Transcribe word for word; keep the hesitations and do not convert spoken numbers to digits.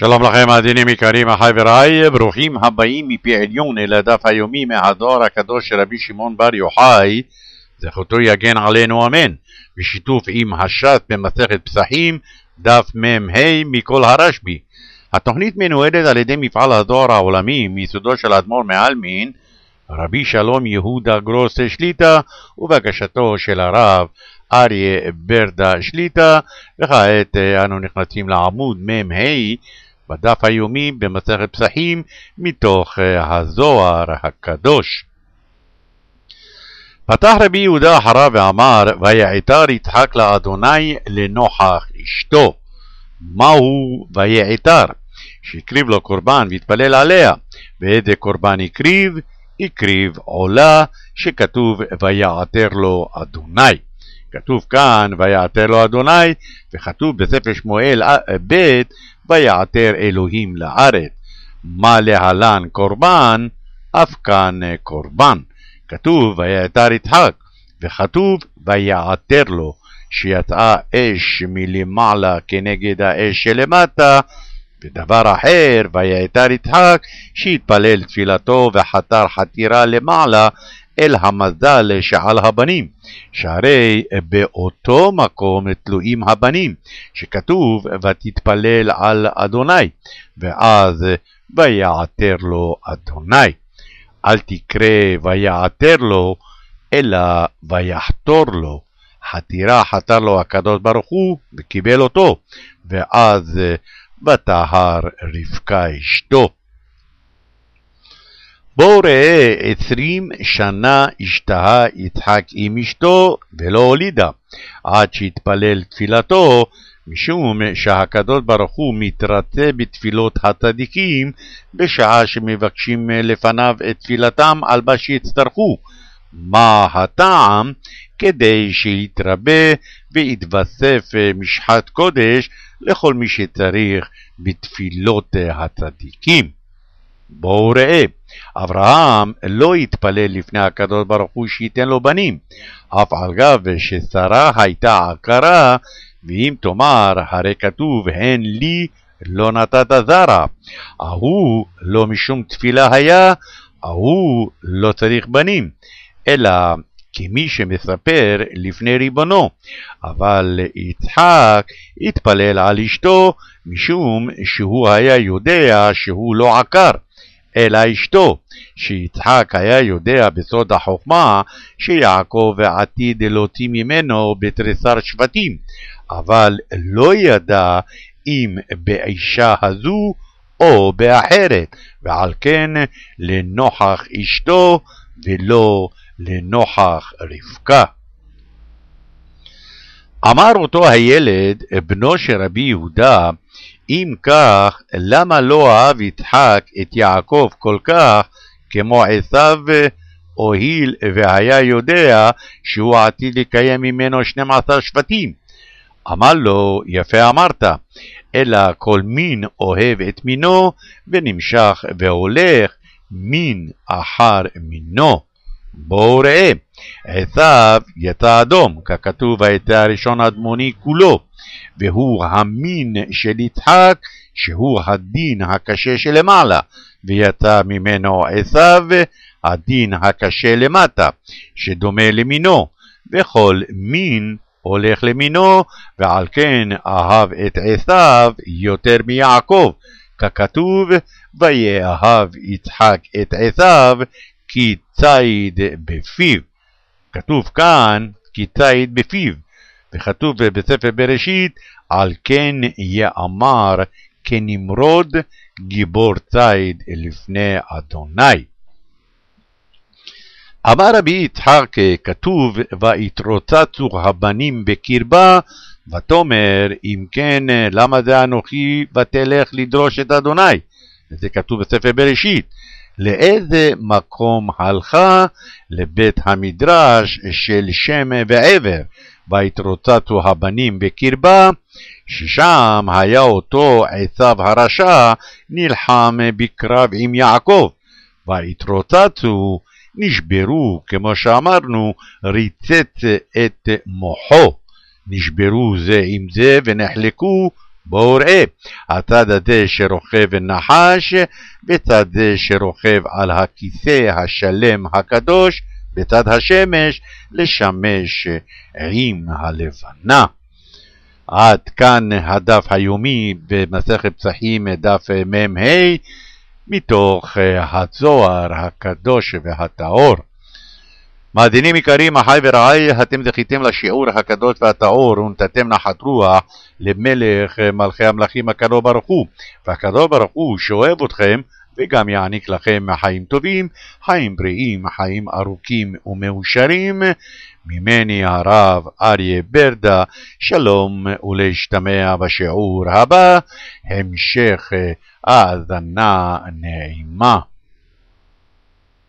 שלום לכם מאזינים יקרים, אחי ורעי, ברוכים הבאים מפי עליון אל הדף היומי מהדור הקדוש של רבי שמעון בר יוחאי, זכותו יגן עלינו אמן, בשיתוף עם הש"ס במסכת פסחים, דף מ"ה מכל הרשב"י. התוכנית מנוהלת על ידי מפעל הזוהר העולמי מיסודו של האדמו"ר מעלמין, רבי שלום יהודה גרוס שליט"א, ובקשתו של הרב אריה ברדה שליט"א. וכעת אנו נכנסים לעמוד מ"ה בדף היומי במסכת פסחים מתוך הזוהר הקדוש. פתח רבי יהודה אחריו ואמר: ויעתר יצחק לאדוני לנוכח אשתו. מהו ויעתר? שהקריב לו קורבן והתפלל עליה. ואיזה קורבן הקריב? הקריב עולה, שכתוב ויעתר לו אדוני. כתוב כאן ויעתר לו אדוני, וכתוב בספר שמואל ב' ויעתר אלוהים לארץ. מה להלן קורבן? אף כאן קורבן. כתוב ויעתר יצחק, וכתוב ויעתר לו, שיצאה אש מלמעלה כנגד האש שלמטה. ודבר אחר, ויעתר יצחק, שהתפלל תפילתו וחתר חתירה למעלה אל המזל שעל הבנים, שהרי באותו מקום תלויים הבנים, שכתוב ותתפלל על אדוני, ואז ויעתר לו אדוני. אל תקרא ויעתר לו, אלא ויחתור לו. חתירה חתר לו הקדוש ברוך הוא וקיבל אותו, ואז ותהר רבקה אשתו. בואו ראה, עשרים שנה השתהה יצחק עם אשתו ולא הולידה, עד שהתפלל תפילתו, משום שהקדוש ברוך הוא מתרצה בתפילות הצדיקים בשעה שמבקשים לפניו את תפילתם על מה שיצטרכו. מה הטעם? כדי שיתרבה ויתווסף משחת קודש לכל מי שצריך בתפילות הצדיקים. בואו ראה, אברהם לא התפלל לפני הקדוש ברוך הוא שייתן לו בנים, אף על גב ששרה הייתה עקרה, ואם תאמר הרי כתוב הן לי לא נתת זרע, ההוא לא משום תפילה היה, ההוא לא צריך בנים, אלא כמי שמספר לפני ריבונו. אבל יצחק התפלל על אשתו משום שהוא היה יודע שהוא לא עקר, אלא אשתו, שיצחק היה יודע בסוד החוכמה שיעקב עתיד להוציא ממנו בתריסר שבטים, אבל לא ידע אם באישה הזו או באחרת, ועל כן לנוכח אשתו ולא לנוכח רבקה. אמר אותו הילד בנו של רבי יהודה: אם כך, למה לא אהב יצחק את יעקב כל כך כמו עשיו, הואיל והיה יודע שהוא עתיד לקיים ממנו שנים עשר שבטים? אמר לו: יפה אמרת, אלא כל מין אוהב את מינו ונמשך והולך מין אחר מינו. בואו ראה, עשיו יצא אדום, ככתוב היצא הראשון אדמוני כולו, והוא המין של יצחק, שהוא הדין הקשה שלמעלה, ויצא ממנו עשיו הדין הקשה למטה, שדומה למינו, וכל מין הולך למינו, ועל כן אהב את עשיו יותר מיעקב, ככתוב ויאהב יצחק את עשיו כי ציד בפיו. כתוב כאן כי ציד בפיו, וכתוב בספר בראשית על כן יאמר כנמרוד גיבור ציד לפני אדוני. אמר רבי יצחק, כתוב ויתרוצצו הבנים בקרבה, ותאמר אם כן למה זה אנוכי ותלך לדרוש את אדוני? זה כתוב בספר בראשית. לאיזה מקום הלכה? לבית המדרש של שם ועבר. ויתרוצצו הבנים בקרבה, ששם היה אותו עשיו הרשע נלחם בקרב עם יעקב. ויתרוצצו, נשברו, כמו שאמרנו, ריצץ את מוחו. נשברו זה עם זה ונחלקו בואו ראה, הצד הזה שרוכב נחש, בצד זה שרוכב על הכיסא השלם הקדוש, בצד השמש, לשמש עם הלבנה. עד כאן הדף היומי במסכת פסחים דף מ"ה מתוך הזוהר הקדוש והטהור. מאזינים יקרים, אחי ורעי, אתם זכיתם לשיעור הקדוש והטהור ונתתם נחת רוח למלך מלכי המלכים הקדוש ברוך הוא, והקדוש ברוך הוא שאוהב אתכם וגם יעניק לכם חיים טובים, חיים בריאים, חיים ארוכים ומאושרים. ממני הרב אריה ברדה, שלום ולהשתמע בשיעור הבא, המשך האזנה נעימה.